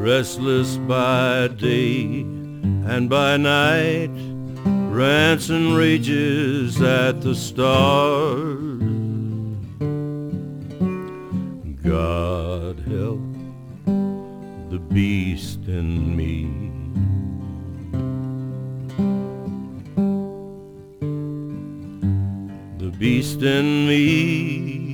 restless by day and by night, rants and rages at the stars. God help the beast in me. The beast in me